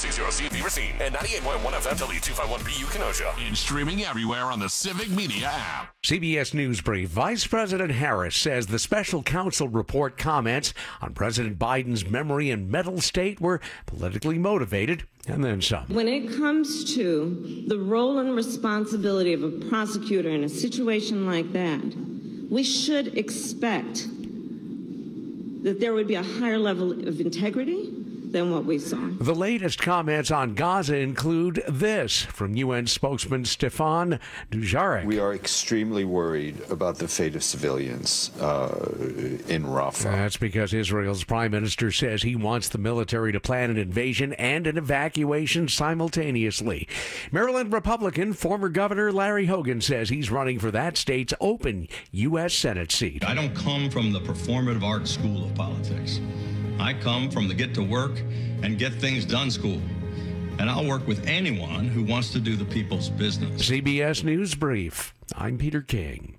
W260CV Racine and 98.1 FM W251BU Kenosha. And streaming everywhere on the Civic Media app. CBS News Brief. Vice President Harris says the special counsel report comments on President Biden's memory and mental state were politically motivated, and then some. When it comes to the role and responsibility of a prosecutor in a situation like that, we should expect that there would be a higher level of integrity than what we saw. The latest comments on Gaza include this from UN spokesman Stefan Dujarric. We are extremely worried about the fate of civilians in Rafah. That's because Israel's prime minister says he wants the military to plan an invasion and an evacuation simultaneously. Maryland Republican former Governor Larry Hogan says he's running for that state's open U.S. Senate seat. I don't come from the performative arts school of politics. I come from the get to work and get things done school. And I'll work with anyone who wants to do the people's business. CBS News Brief. I'm Peter King.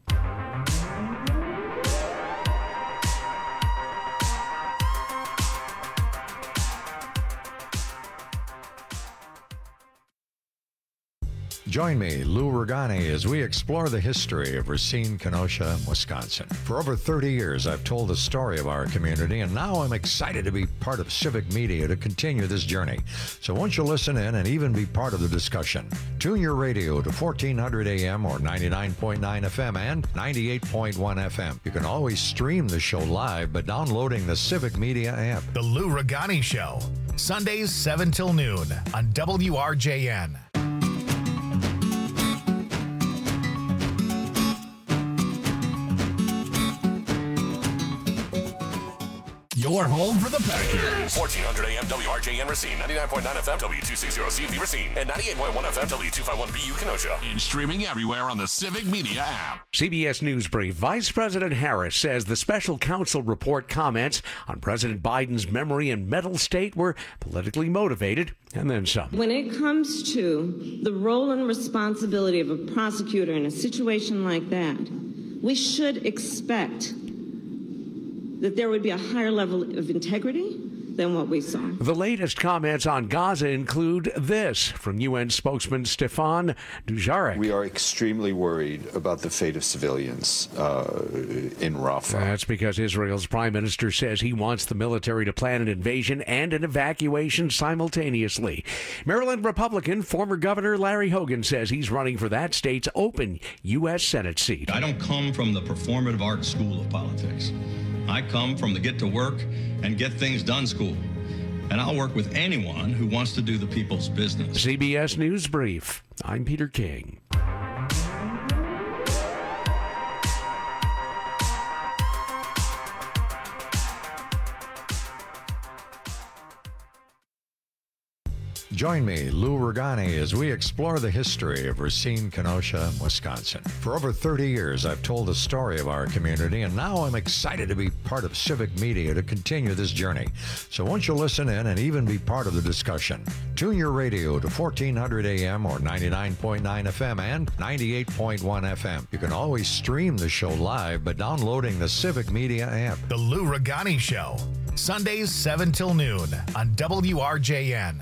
Join me, Lou Ragani, as we explore the history of Racine, Kenosha, Wisconsin. For over 30 years, I've told the story of our community, and now I'm excited to be part of Civic Media to continue this journey. So won't you listen in and even be part of the discussion? Tune your radio to 1400 AM or 99.9 FM and 98.1 FM. You can always stream the show live by downloading the Civic Media app. The Lou Ragani Show, Sundays 7 till noon on WRJN. Your home for the Packers. 1400 AM WRJN Racine, 99.9 FM W260CV Racine, and 98.1 FM W251BU Kenosha. And streaming everywhere on the Civic Media app. CBS News Brief. Vice President Harris says the special counsel report comments on President Biden's memory and mental state were politically motivated, and then some. When it comes to the role and responsibility of a prosecutor in a situation like that, we should expect that there would be a higher level of integrity than what we saw. The latest comments on Gaza include this from UN spokesman Stefan Dujarric. We are extremely worried about the fate of civilians in Rafah. That's because Israel's prime minister says he wants the military to plan an invasion and an evacuation simultaneously. Maryland Republican former Governor Larry Hogan says he's running for that state's open U.S. Senate seat. I don't come from the performative arts school of politics. I come from the get to work and get things done school. And I'll work with anyone who wants to do the people's business. CBS News Brief. I'm Peter King. Join me, Lou Ragani, as we explore the history of Racine, Kenosha, Wisconsin. For over 30 years, I've told the story of our community, and now I'm excited to be part of Civic Media to continue this journey. So won't you listen in and even be part of the discussion? Tune your radio to 1400 AM or 99.9 FM and 98.1 FM. You can always stream the show live by downloading the Civic Media app. The Lou Ragani Show, Sundays 7 till noon on WRJN.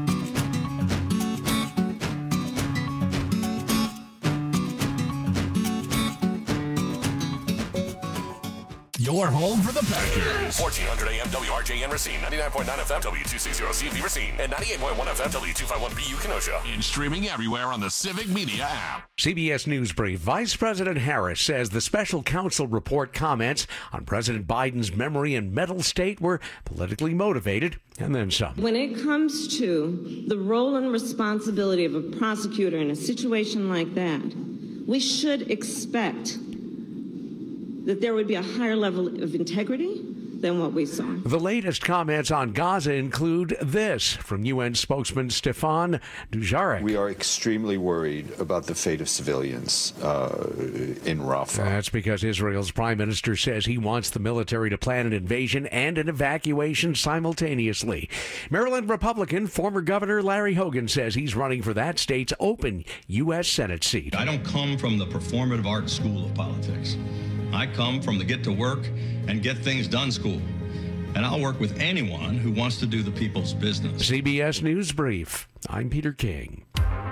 Your home for the Packers. 1400 AM WRJN Racine, 99.9 FM W260CV Racine, and 98.1 FM W251BU Kenosha. And streaming everywhere on the Civic Media app. CBS News Brief. Vice President Harris says the special counsel report comments on President Biden's memory and mental state were politically motivated, and then some. When it comes to the role and responsibility of a prosecutor in a situation like that, we should expect that there would be a higher level of integrity than what we saw. The latest comments on Gaza include this from UN spokesman Stefan Dujarric. We are extremely worried about the fate of civilians in Rafah. That's because Israel's prime minister says he wants the military to plan an invasion and an evacuation simultaneously. Maryland Republican former Governor Larry Hogan says he's running for that state's open U.S. Senate seat. I don't come from the performative arts school of politics. I come from the get to work and get things done school. and I'll work with anyone who wants to do the people's business. CBS News Brief. I'm Peter King.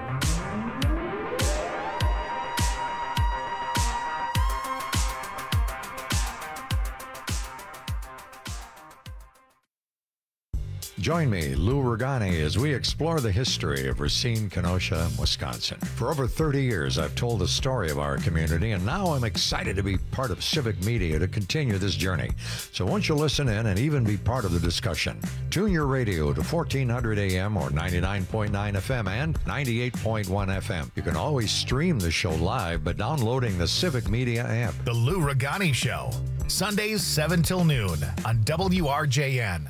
Join me, Lou Ragani, as we explore the history of Racine, Kenosha, Wisconsin. For over 30 years, I've told the story of our community, and now I'm excited to be part of civic media to continue this journey. So won't you listen in and even be part of the discussion? Tune your radio to 1400 AM or 99.9 FM and 98.1 FM. You can always stream the show live by downloading the Civic Media app. The Lou Ragani Show, Sundays 7 till noon on WRJN.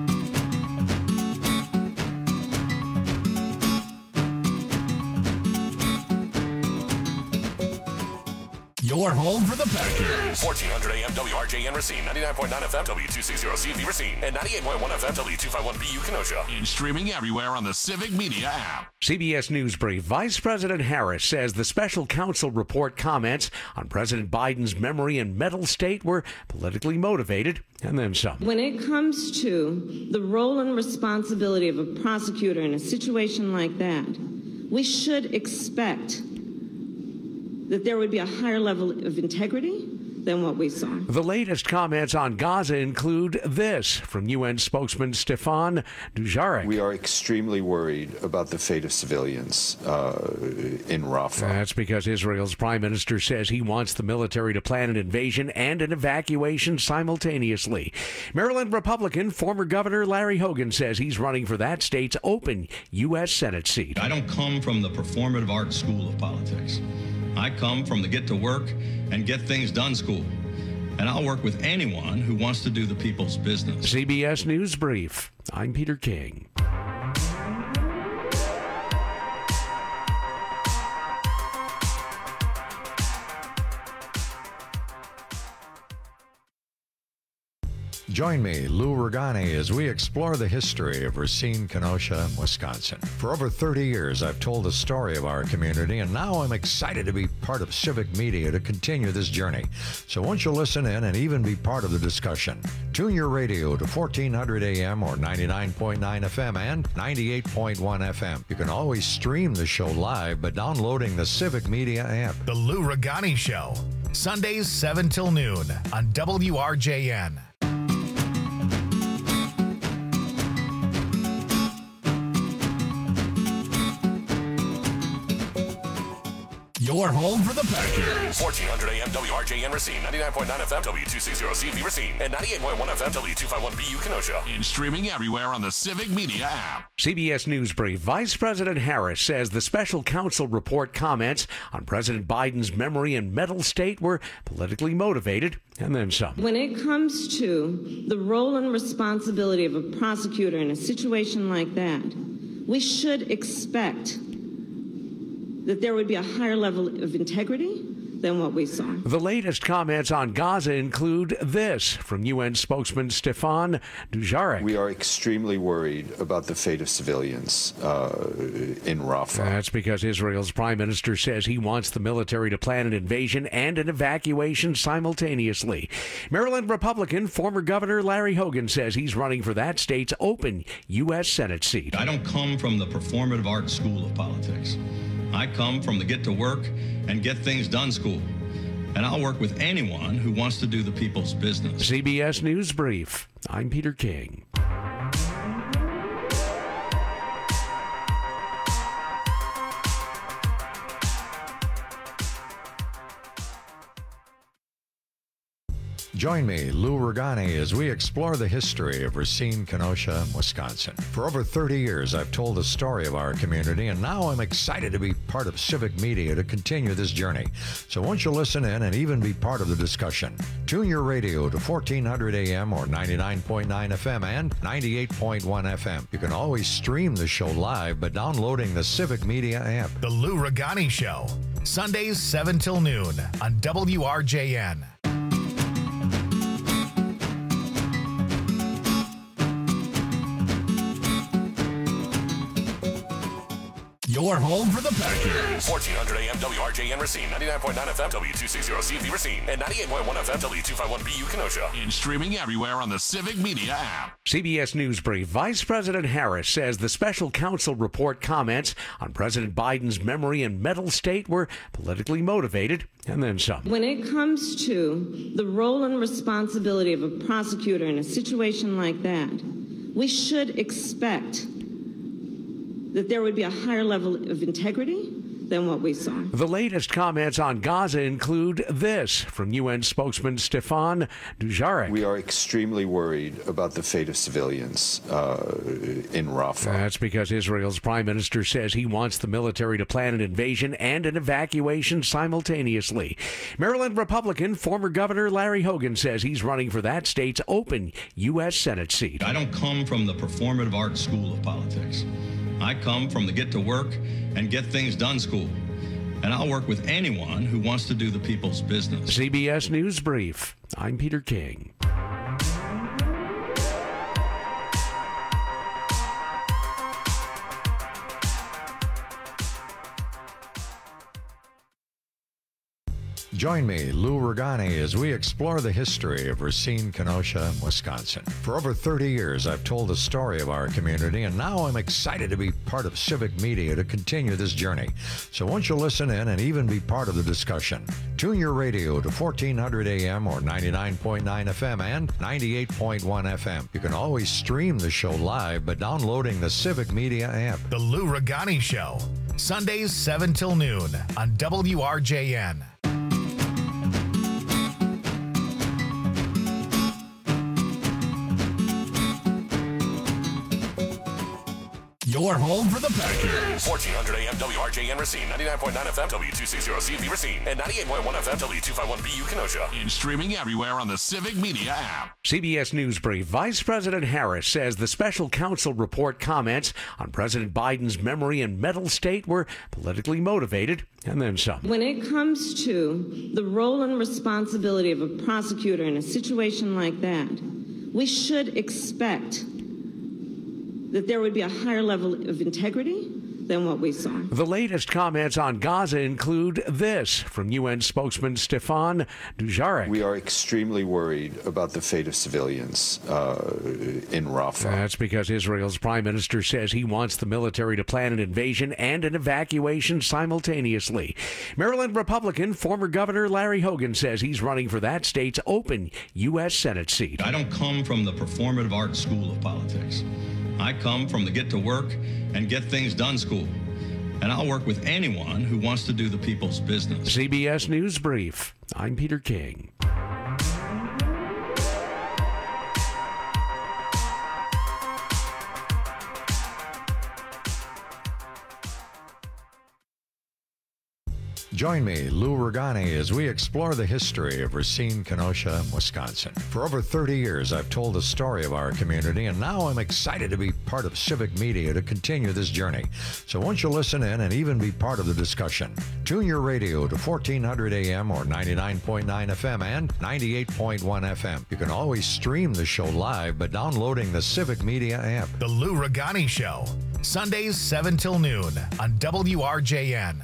Your home for the Packers. 1400 AM WRJN Racine, 99.9 FM W260CV Racine, and 98.1 FM W251BU Kenosha. And streaming everywhere on the Civic Media app. CBS News Brief. Vice President Harris says the special counsel report comments on President Biden's memory and mental state were politically motivated, and then some. When it comes to the role and responsibility of a prosecutor in a situation like that, we should expect that there would be a higher level of integrity than what we saw. The latest comments on Gaza include this from UN spokesman Stefan Dujarric. We are extremely worried about the fate of civilians in Rafah. That's because Israel's prime minister says he wants the military to plan an invasion and an evacuation simultaneously. Maryland Republican former Governor Larry Hogan says he's running for that state's open U.S. Senate seat. I don't come from the performative arts school of politics. I come from the get to work and get things done school. And I'll work with anyone who wants to do the people's business. CBS News Brief. I'm Peter King. Join me, Lou Ragani, as we explore the history of Racine, Kenosha, Wisconsin. For over 30 years, I've told the story of our community, and now I'm excited to be part of civic media to continue this journey. So won't you listen in and even be part of the discussion? Tune your radio to 1400 AM or 99.9 FM and 98.1 FM. You can always stream the show live by downloading the Civic Media app. The Lou Ragani Show, Sundays 7 till noon on WRJN. Your home for the Packers. 1400 AM WRJN Racine, 99.9 FM W260CV Racine, and 98.1 FM W251BU Kenosha. And streaming everywhere on the Civic Media app. CBS News Brief. Vice President Harris says the special counsel report comments on President Biden's memory and mental state were politically motivated, and then some. When it comes to the role and responsibility of a prosecutor in a situation like that, we should expect that there would be a higher level of integrity than what we saw. The latest comments on Gaza include this from UN spokesman Stefan Dujarric. We are extremely worried about the fate of civilians in Rafah. That's because Israel's prime minister says he wants the military to plan an invasion and an evacuation simultaneously. Maryland Republican former Governor Larry Hogan says he's running for that state's open U.S. Senate seat. I don't come from the performative arts school of politics. I come from the get to work and get things done school. And I'll work with anyone who wants to do the people's business. CBS News Brief. I'm Peter King. Join me, Lou Ragani, as we explore the history of Racine, Kenosha, Wisconsin. For over 30 years, I've told the story of our community, and now I'm excited to be part of civic media to continue this journey. So won't you listen in and even be part of the discussion? Tune your radio to 1400 AM or 99.9 FM and 98.1 FM. You can always stream the show live by downloading the Civic Media app. The Lou Ragani Show, Sundays 7 till noon on WRJN. Your home for the Packers. 1400 AM WRJN Racine, 99.9 FM W260CV Racine, and 98.1 FM W251BU Kenosha. And streaming everywhere on the Civic Media app. CBS News Brief. Vice President Harris says the special counsel report comments on President Biden's memory and mental state were politically motivated, and then some. When it comes to the role and responsibility of a prosecutor in a situation like that, we should expect that there would be a higher level of integrity than what we saw. The latest comments on Gaza include this from UN spokesman Stefan Dujarric. We are extremely worried about the fate of civilians in Rafah. That's because Israel's prime minister says he wants the military to plan an invasion and an evacuation simultaneously. Maryland Republican former Governor Larry Hogan says he's running for that state's open U.S. Senate seat. I don't come from the performative arts school of politics. I come from the get to work and get things done school. And I'll work with anyone who wants to do the people's business. CBS News Brief. I'm Peter King. Join me, Lou Regani, as we explore the history of Racine, Kenosha, Wisconsin. For over 30 years, I've told the story of our community, and now I'm excited to be part of Civic Media to continue this journey. So won't you listen in and even be part of the discussion? Tune your radio to 1400 AM or 99.9 FM and 98.1 FM. You can always stream the show live by downloading the Civic Media app. The Lou Regani Show, Sundays 7 till noon on WRJN. Your home for the Packers. 1400 AM WRJN Racine, 99.9 FM W260CV Racine, and 98.1 FM W251BU Kenosha. And streaming everywhere on the Civic Media app. CBS News Brief. Vice President Harris says the special counsel report comments on President Biden's memory and mental state were politically motivated, and then some. When it comes to the role and responsibility of a prosecutor in a situation like that, we should expect that there would be a higher level of integrity than what we saw. The latest comments on Gaza include this from UN spokesman Stefan Dujarric. We are extremely worried about the fate of civilians in Rafah. That's because Israel's prime minister says he wants the military to plan an invasion and an evacuation simultaneously. Maryland Republican former Governor Larry Hogan says he's running for that state's open U.S. Senate seat. I don't come from the performative arts school of politics. I come from the get to work and get things done school. And I'll work with anyone who wants to do the people's business. CBS News Brief. I'm Peter King. Join me, Lou Regani, as we explore the history of Racine, Kenosha, Wisconsin. For over 30 years, I've told the story of our community, and now I'm excited to be part of Civic Media to continue this journey. So won't you listen in and even be part of the discussion? Tune your radio to 1400 AM or 99.9 FM and 98.1 FM. You can always stream the show live by downloading the Civic Media app. The Lou Regani Show, Sundays 7 till noon on WRJN.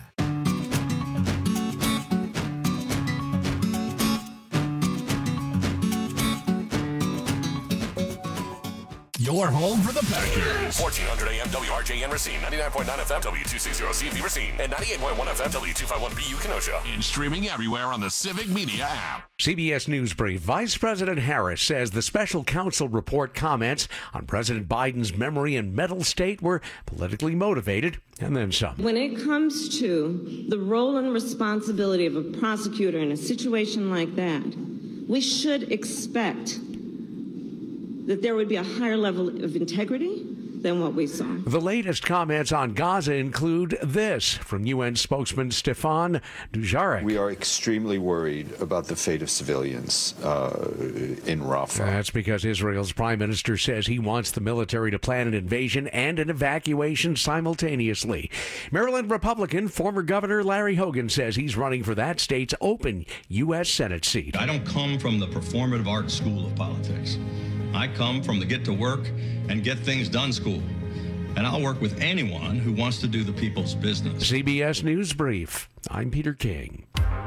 Your home for the Packers. 1400 AM WRJN Racine, 99.9 FM W260CV Racine, and 98.1 FM W251BU Kenosha. And streaming everywhere on the Civic Media app. CBS News Brief. Vice President Harris says the special counsel report comments on President Biden's memory and mental state were politically motivated, and then some. When it comes to the role and responsibility of a prosecutor in a situation like that, we should expect that there would be a higher level of integrity than what we saw. The latest comments on Gaza include this from UN spokesman Stefan Dujarric. We are extremely worried about the fate of civilians in Rafah. That's because Israel's prime minister says he wants the military to plan an invasion and an evacuation simultaneously. Maryland Republican former Governor Larry Hogan says he's running for that state's open U.S. Senate seat. I don't come from the performative arts school of politics. I come from the get to work and get things done school. and I'll work with anyone who wants to do the people's business. CBS News Brief. I'm Peter King.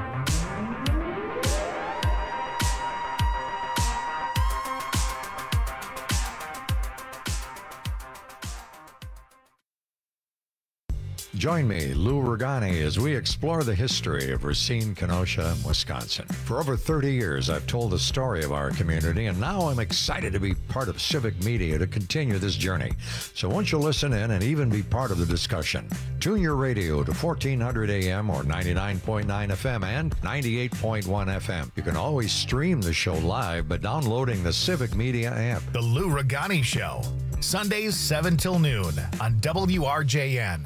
Join me, Lou Ragani, as we explore the history of Racine, Kenosha, Wisconsin. For over 30 years, I've told the story of our community, and now I'm excited to be part of civic media to continue this journey. So won't you listen in and even be part of the discussion? Tune your radio to 1400 AM or 99.9 FM and 98.1 FM. You can always stream the show live by downloading the Civic Media app. The Lou Ragani Show, Sundays 7 till noon on WRJN.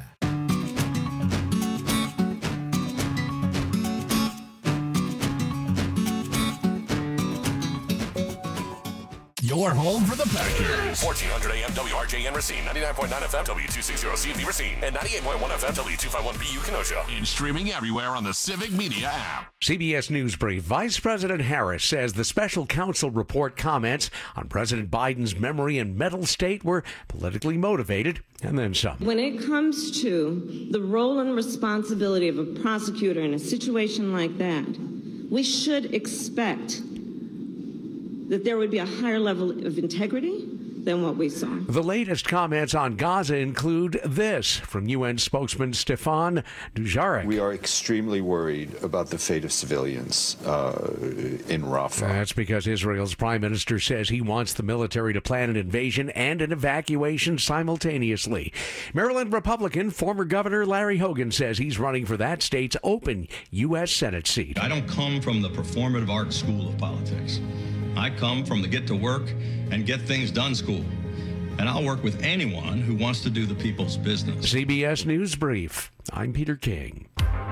Your home for the Packers. 1400 AM WRJN Racine, 99.9 FM W260CV Racine, and 98.1 FM W251BU Kenosha. And streaming everywhere on the Civic Media app. CBS News Brief. Vice President Harris says the special counsel report comments on President Biden's memory and mental state were politically motivated, and then some. When it comes to the role and responsibility of a prosecutor in a situation like that, we should expect that there would be a higher level of integrity than what we saw. The latest comments on Gaza include this from UN spokesman Stefan Dujarric. We are extremely worried about the fate of civilians in Rafah. That's because Israel's prime minister says he wants the military to plan an invasion and an evacuation simultaneously. Maryland Republican former Governor Larry Hogan says he's running for that state's open U.S. Senate seat. I don't come from the performative art school of politics. I come from the get to work and get things done school. And I'll work with anyone who wants to do the people's business. CBS News Brief. I'm Peter King.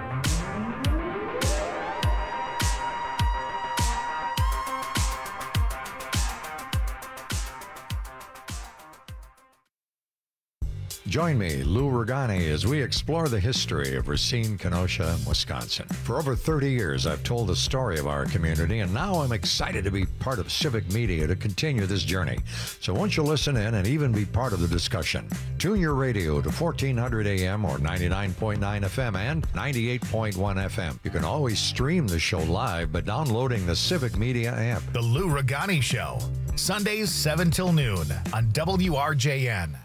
Join me, Lou Ragani, as we explore the history of Racine, Kenosha, Wisconsin. For over 30 years, I've told the story of our community, and now I'm excited to be part of civic media to continue this journey. So won't you listen in and even be part of the discussion? Tune your radio to 1400 AM or 99.9 FM and 98.1 FM. You can always stream the show live by downloading the Civic Media app. The Lou Ragani Show, Sundays 7 till noon on WRJN.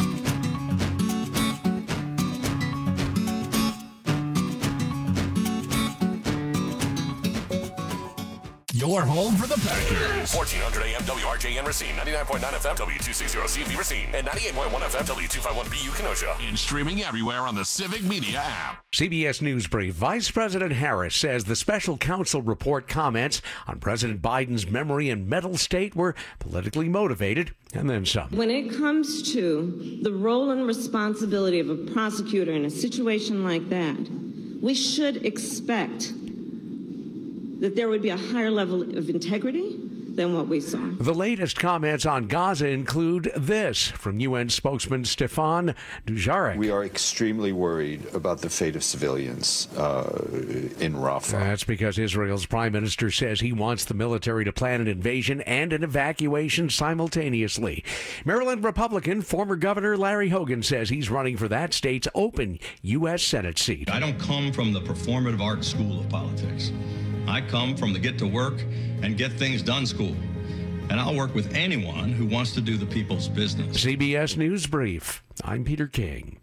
Your home for the Packers. 1400 AM WRJN Racine, 99.9 FM W260CV Racine, and 98.1 FM W251BU Kenosha. And streaming everywhere on the Civic Media app. CBS News Brief. Vice President Harris says the special counsel report comments on President Biden's memory and mental state were politically motivated, and then some. When it comes to the role and responsibility of a prosecutor in a situation like that, we should expect that there would be a higher level of integrity than what we saw. The latest comments on Gaza include this from UN spokesman Stefan Dujarric. We are extremely worried about the fate of civilians in Rafah. That's because Israel's prime minister says he wants the military to plan an invasion and an evacuation simultaneously. Maryland Republican former Governor Larry Hogan says he's running for that state's open U.S. Senate seat. I don't come from the performative art school of politics. I come from the get to work and get things done school. And I'll work with anyone who wants to do the people's business. CBS News Brief. I'm Peter King.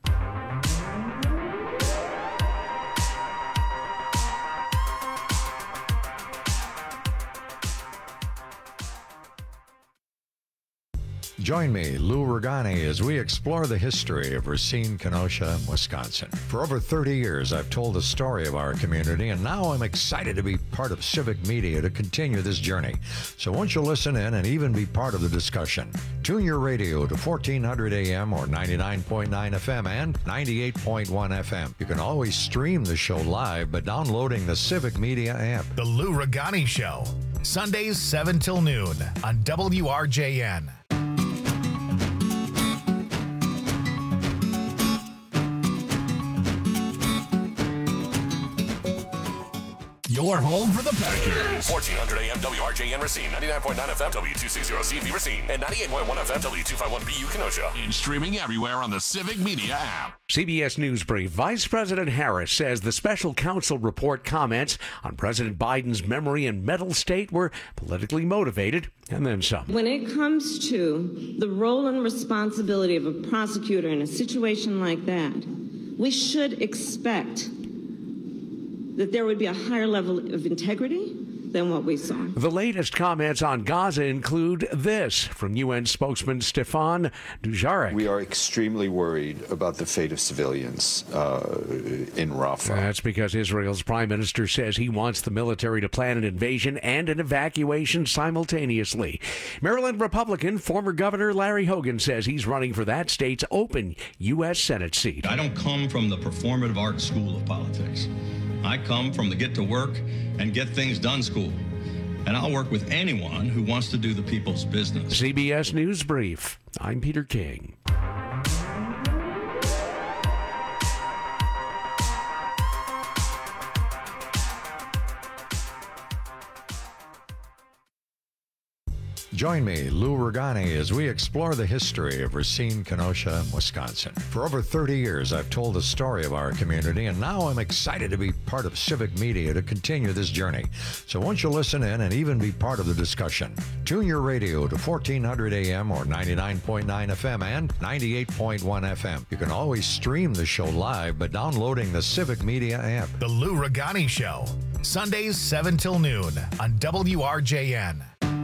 Join me, Lou Ragani, as we explore the history of Racine, Kenosha, Wisconsin. For over 30 years, I've told the story of our community, and now I'm excited to be part of civic media to continue this journey. So won't you listen in and even be part of the discussion? Tune your radio to 1400 AM or 99.9 FM and 98.1 FM. You can always stream the show live by downloading the Civic Media app. The Lou Ragani Show, Sundays 7 till noon on WRJN. Your home for the Packers. 1400 AM WRJN Racine, 99.9 FM W260CV Racine, and 98.1 FM W251BU Kenosha. And streaming everywhere on the Civic Media app. CBS News Brief. Vice President Harris says the special counsel report comments on President Biden's memory and mental state were politically motivated, and then some. When it comes to the role and responsibility of a prosecutor in a situation like that, we should expect that there would be a higher level of integrity than what we saw. The latest comments on Gaza include this from UN spokesman Stefan Dujarric. We are extremely worried about the fate of civilians in Rafah. That's because Israel's prime minister says he wants the military to plan an invasion and an evacuation simultaneously. Maryland Republican former Governor Larry Hogan says he's running for that state's open U.S. Senate seat. I don't come from the performative arts school of politics. I come from the get to work and get things done school. And I'll work with anyone who wants to do the people's business. CBS News Brief. I'm Peter King. Join me, Lou Ragani, as we explore the history of Racine, Kenosha, Wisconsin. For over 30 years, I've told the story of our community, and now I'm excited to be part of Civic Media to continue this journey. So won't you listen in and even be part of the discussion? Tune your radio to 1400 AM or 99.9 FM and 98.1 FM. You can always stream the show live by downloading the Civic Media app. The Lou Ragani Show, Sundays 7 till noon on WRJN.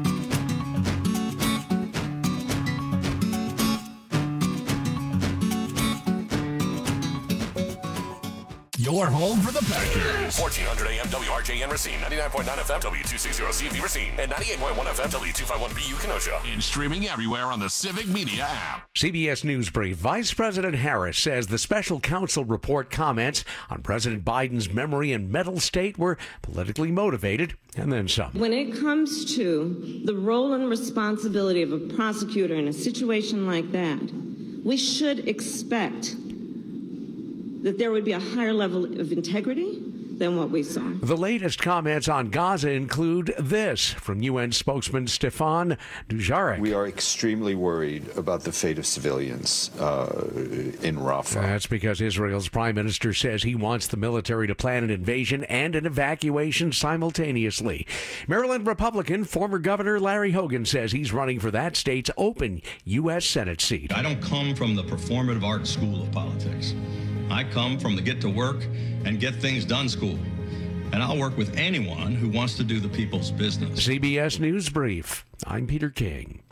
Your home for the Packers. 1400 AM WRJN Racine, 99.9 FM W260CV Racine, and 98.1 FM W251BU Kenosha. And streaming everywhere on the Civic Media app. CBS News Brief. Vice President Harris says the special counsel report comments on President Biden's memory and mental state were politically motivated, and then some. When it comes to the role and responsibility of a prosecutor in a situation like that, we should expect that there would be a higher level of integrity than what we saw. The latest comments on Gaza include this from UN spokesman Stefan Dujarric. We are extremely worried about the fate of civilians in Rafah. That's because Israel's prime minister says he wants the military to plan an invasion and an evacuation simultaneously. Maryland Republican former Governor Larry Hogan says he's running for that state's open U.S. Senate seat. I don't come from the performative arts school of politics. I come from the get to work and get things done school. And I'll work with anyone who wants to do the people's business. CBS News Brief. I'm Peter King.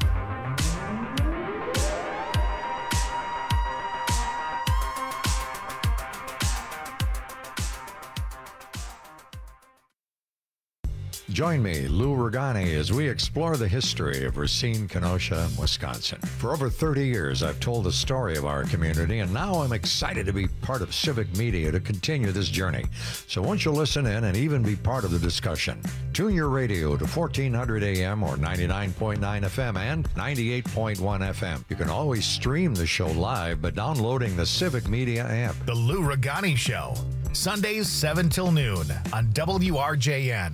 Join me, Lou Ragani, as we explore the history of Racine, Kenosha, Wisconsin. For over 30 years, I've told the story of our community, and now I'm excited to be part of Civic Media to continue this journey. So won't you listen in and even be part of the discussion? Tune your radio to 1400 AM or 99.9 FM and 98.1 FM. You can always stream the show live by downloading the Civic Media app. The Lou Ragani Show, Sundays 7 till noon on WRJN.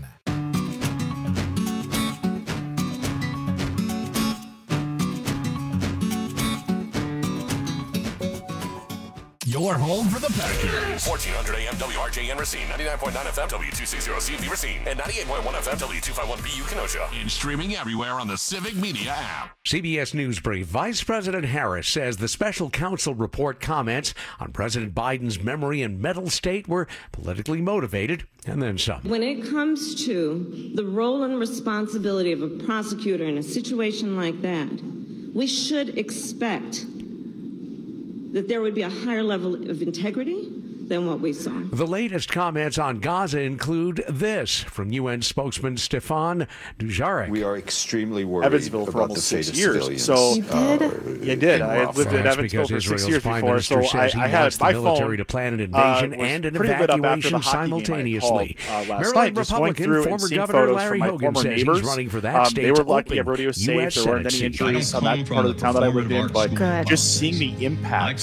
Your home for the Packers. 1400 AM WRJN Racine, 99.9 FM W260CV Racine, and 98.1 FM W251BU Kenosha. And streaming everywhere on the Civic Media app. CBS News Brief. Vice President Harris says the special counsel report comments on President Biden's memory and mental state were politically motivated, and then some. When it comes to the role and responsibility of a prosecutor in a situation like that, we should expect that there would be a higher level of integrity than what we saw. The latest comments on Gaza include this from UN spokesman Stefan Dujarric. We are extremely worried Evansville for about the almost fate 6 of years. civilians. So You did. in I lived in Rafah. Evansville for 6 Israel's years prime before, minister so says he I had wants my the military phone to plan an invasion and an pretty lit up after the evacuation hockey game I simultaneously. called, last Maryland night, just going Republican through and former seeing Governor photos Larry from my Hogan former says neighbors. he's running for that state's They were lucky open everybody was safe. U.S. There weren't Senate any seat. injuries on that part of the town that I lived in, but just seeing the impact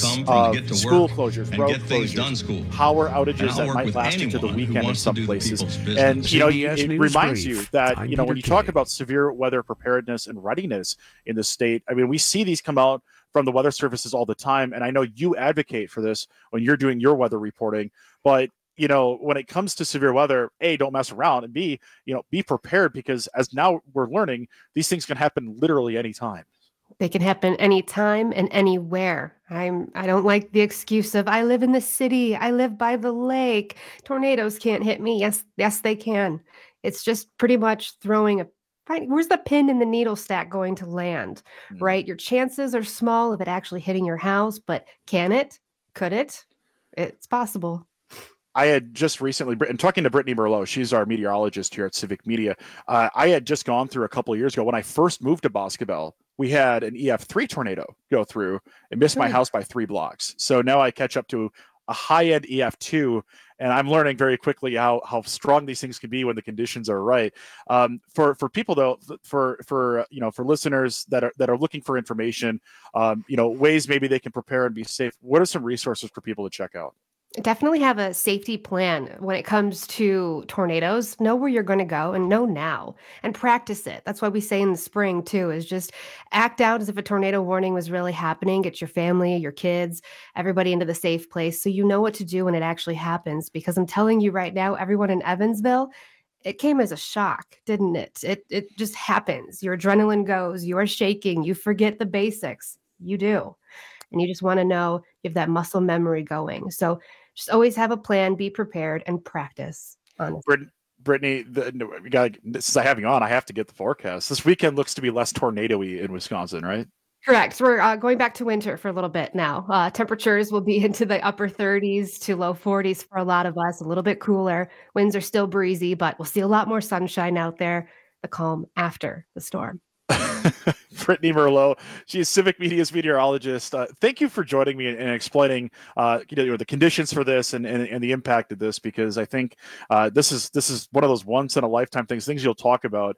of school closures, and road get things closures, done school. power outages that might last into the weekend in some places. And, it reminds you that, when you talk about severe weather preparedness and readiness in the state, I mean, we see these come out from the weather services all the time. And I know you advocate for this when you're doing your weather reporting, but when it comes to severe weather, A, don't mess around, and B, be prepared, because as now we're learning, these things can happen literally anytime. They can happen anytime and anywhere. I don't like the excuse of, I live in the city, I live by the lake, tornadoes can't hit me. Yes, they can. It's just pretty much throwing where's the pin in the needle stack going to land, right? Your chances are small of it actually hitting your house, but can it? Could it? It's possible. I had just recently, and talking to Brittany Merlot, she's our meteorologist here at Civic Media. I had just gone through a couple of years ago when I first moved to Boscobel. We had an EF3 tornado go through and missed my house by 3 blocks. So now I catch up to a high-end EF2, and I'm learning very quickly how strong these things can be when the conditions are right. For people though, for listeners that are looking for information, ways maybe they can prepare and be safe. What are some resources for people to check out? Definitely have a safety plan when it comes to tornadoes. Know where you're going to go and know now and practice it. That's why we say in the spring too, is just act out as if a tornado warning was really happening. Get your family, your kids, everybody into the safe place so you know what to do when it actually happens. Because I'm telling you right now, everyone in Evansville, it came as a shock, didn't it? It just happens. Your adrenaline goes, you are shaking, you forget the basics. You do. And you just want to know you have that muscle memory going. So just always have a plan, be prepared, and practice. Honestly. Brittany, since I have you on, I have to get the forecast. This weekend looks to be less tornado-y in Wisconsin, right? Correct. We're going back to winter for a little bit now. Temperatures will be into the upper 30s to low 40s for a lot of us, a little bit cooler. Winds are still breezy, but we'll see a lot more sunshine out there, the calm after the storm. Brittany Merlot, she is Civic Media's meteorologist. Thank you for joining me and explaining the conditions for this and the impact of this, because I think this is one of those once in a lifetime things you'll talk about.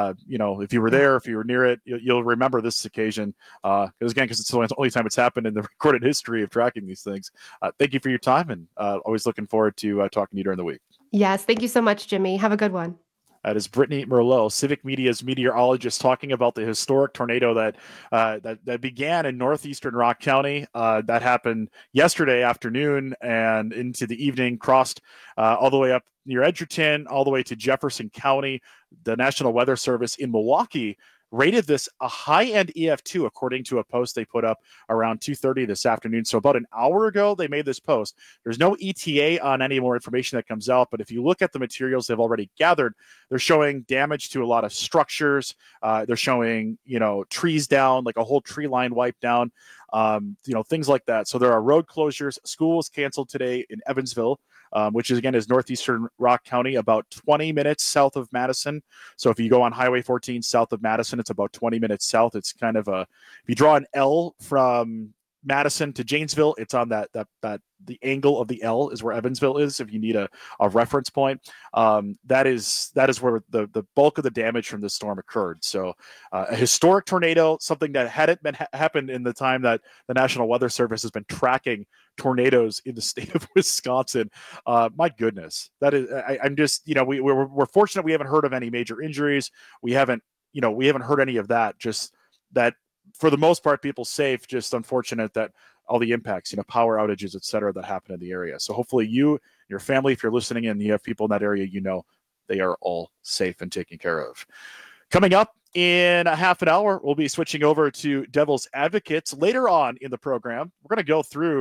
If you were there, if you were near it, you'll remember this occasion because it's the only time it's happened in the recorded history of tracking these things. Thank you for your time, and always looking forward to talking to you during the week. Yes, thank you so much, Jimmy. Have a good one. That is Brittany Merlot, Civic Media's meteorologist, talking about the historic tornado that began in northeastern Rock County. That happened yesterday afternoon and into the evening, crossed all the way up near Edgerton, all the way to Jefferson County. The National Weather Service in Milwaukee rated this a high-end EF2, according to a post they put up around 2:30 this afternoon. So about an hour ago, they made this post. There's no ETA on any more information that comes out, but if you look at the materials they've already gathered, they're showing damage to a lot of structures. They're showing, trees down, like a whole tree line wiped down, things like that. So there are road closures. School was canceled today in Evansville, which is northeastern Rock County, about 20 minutes south of Madison. So if you go on Highway 14 south of Madison, it's about 20 minutes south. It's kind of if you draw an L from Madison to Janesville, it's on that the angle of the L is where Evansville is. If you need a reference point, that is where the bulk of the damage from this storm occurred. So a historic tornado, something that hadn't been happened in the time that the National Weather Service has been tracking tornadoes in the state of Wisconsin. My goodness, that is. I'm just we're fortunate we haven't heard of any major injuries. We haven't heard any of that. Just that. For the most part, people safe. Just unfortunate that all the impacts, power outages, et cetera, that happen in the area. So hopefully you, your family, if you're listening and you have people in that area, they are all safe and taken care of. Coming up in a half an hour, we'll be switching over to Devil's Advocates. Later on in the program, we're going to go through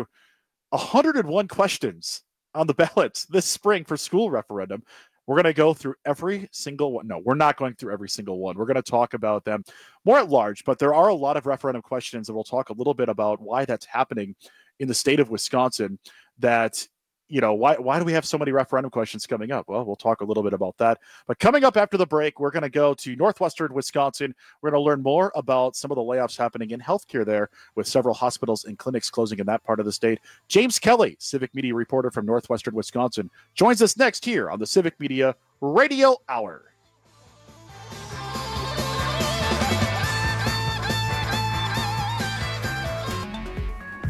101 questions on the ballots this spring for school referendum. We're going to go through every single one. No, we're not going through every single one. We're going to talk about them more at large, but there are a lot of referendum questions, and we'll talk a little bit about why that's happening in the state of Wisconsin. That, why do we have so many referendum questions coming up? Well, we'll talk a little bit about that. But coming up after the break, we're going to go to northwestern Wisconsin. We're going to learn more about some of the layoffs happening in healthcare there, with several hospitals and clinics closing in that part of the state. James Kelly, Civic Media reporter from northwestern Wisconsin, joins us next here on the Civic Media Radio Hour.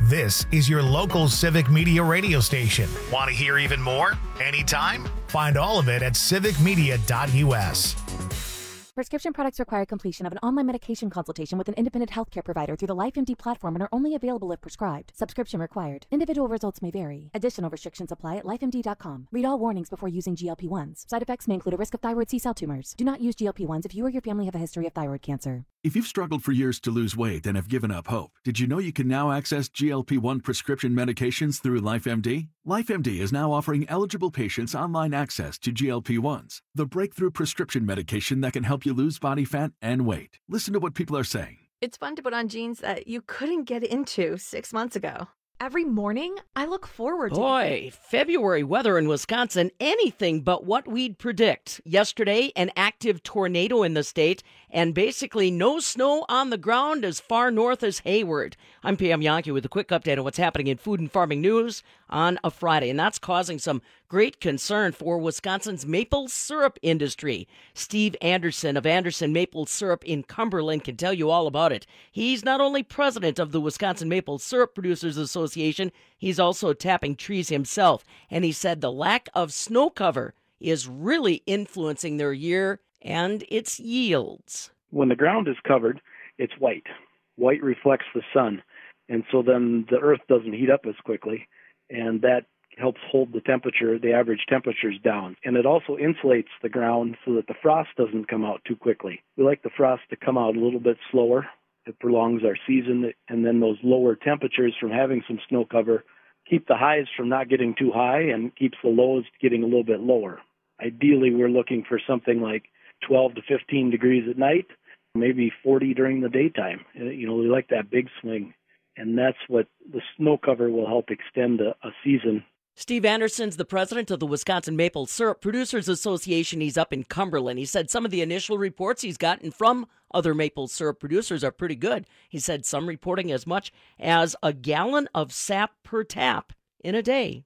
This is your local Civic Media radio station. Want to hear even more? Anytime? Find all of it at civicmedia.us. Prescription products require completion of an online medication consultation with an independent healthcare provider through the LifeMD platform and are only available if prescribed. Subscription required. Individual results may vary. Additional restrictions apply at lifemd.com. Read all warnings before using GLP-1s. Side effects may include a risk of thyroid C-cell tumors. Do not use GLP-1s if you or your family have a history of thyroid cancer. If you've struggled for years to lose weight and have given up hope, did you know you can now access GLP-1 prescription medications through LifeMD? LifeMD is now offering eligible patients online access to GLP-1s, the breakthrough prescription medication that can help you lose body fat and weight. Listen to what people are saying. It's fun to put on jeans that you couldn't get into 6 months ago. Every morning, I look forward to Boy, February weather in Wisconsin, anything but what we'd predict. Yesterday, an active tornado in the state, and basically no snow on the ground as far north as Hayward. I'm Pam Yankee with a quick update on what's happening in food and farming news on a Friday, and that's causing some great concern for Wisconsin's maple syrup industry. Steve Anderson of Anderson Maple Syrup in Cumberland can tell you all about it. He's not only president of the Wisconsin Maple Syrup Producers Association, he's also tapping trees himself, and he said the lack of snow cover is really influencing their year and its yields. When the ground is covered, it's white. White reflects the sun, and so then the earth doesn't heat up as quickly, and that helps hold the temperature, the average temperatures down. And it also insulates the ground so that the frost doesn't come out too quickly. We like the frost to come out a little bit slower. It prolongs our season, and then those lower temperatures from having some snow cover keep the highs from not getting too high and keeps the lows getting a little bit lower. Ideally, we're looking for something like 12 to 15 degrees at night, maybe 40 during the daytime. We like that big swing, and that's what the snow cover will help extend a season. Steve Anderson's the president of the Wisconsin Maple Syrup Producers Association. He's up in Cumberland. He said some of the initial reports he's gotten from other maple syrup producers are pretty good. He said some reporting as much as a gallon of sap per tap in a day.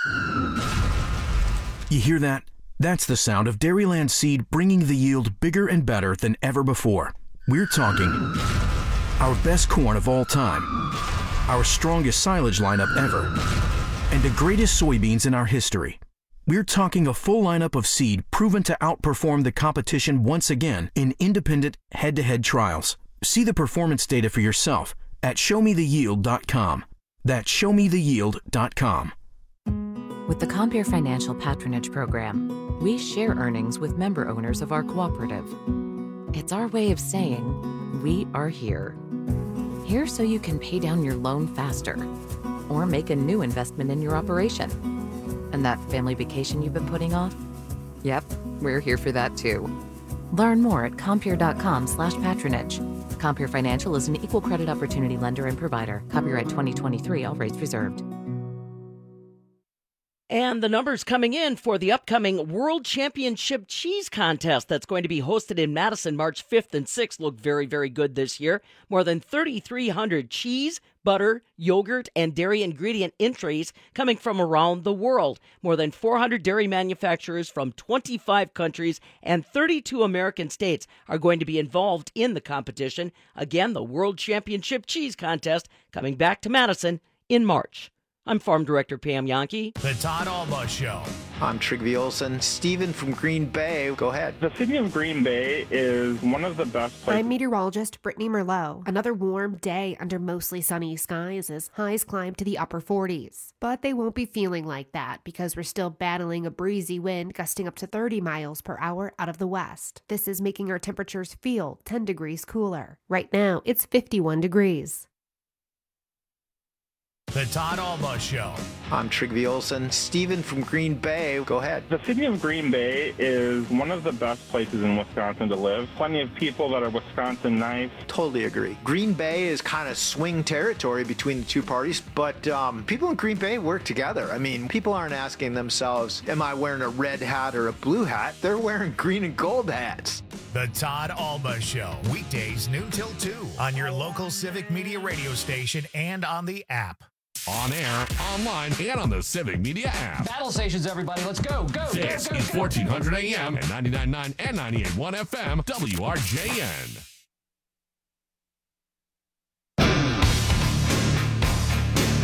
You hear that? That's the sound of Dairyland Seed bringing the yield bigger and better than ever before. We're talking our best corn of all time, our strongest silage lineup ever, and the greatest soybeans in our history. We're talking a full lineup of seed proven to outperform the competition once again in independent head-to-head trials. See the performance data for yourself at showmetheyield.com. That's showmetheyield.com. With the Compeer Financial Patronage Program, we share earnings with member owners of our cooperative. It's our way of saying, we are here. Here so you can pay down your loan faster or make a new investment in your operation. And that family vacation you've been putting off? Yep, we're here for that too. Learn more at Compeer.com/patronage. Compeer Financial is an equal credit opportunity lender and provider. Copyright 2023, all rights reserved. And the numbers coming in for the upcoming World Championship Cheese Contest that's going to be hosted in Madison March 5th and 6th look very, very good this year. More than 3,300 cheese, butter, yogurt, and dairy ingredient entries coming from around the world. More than 400 dairy manufacturers from 25 countries and 32 American states are going to be involved in the competition. Again, the World Championship Cheese Contest coming back to Madison in March. I'm Farm Director Pam Yankee. The Todd Alba Show. I'm Trygve Olsen. Stephen from Green Bay. Go ahead. The city of Green Bay is one of the best places. I'm meteorologist Brittany Merlot. Another warm day under mostly sunny skies as highs climb to the upper 40s. But they won't be feeling like that because we're still battling a breezy wind gusting up to 30 miles per hour out of the west. This is making our temperatures feel 10 degrees cooler. Right now, it's 51 degrees. The Todd Alba Show. I'm Trygve Olsen. Stephen from Green Bay. Go ahead. The city of Green Bay is one of the best places in Wisconsin to live. Plenty of people that are Wisconsin nice. Totally agree. Green Bay is kind of swing territory between the two parties, but people in Green Bay work together. I mean, people aren't asking themselves, am I wearing a red hat or a blue hat? They're wearing green and gold hats. The Todd Alba Show. Weekdays noon till 2 on your local Civic Media radio station and on the app. On air, online, and on the Civic Media app. Battle stations, everybody. Let's go. This is 1400 AM and 99.9 and 98.1 FM, WRJN.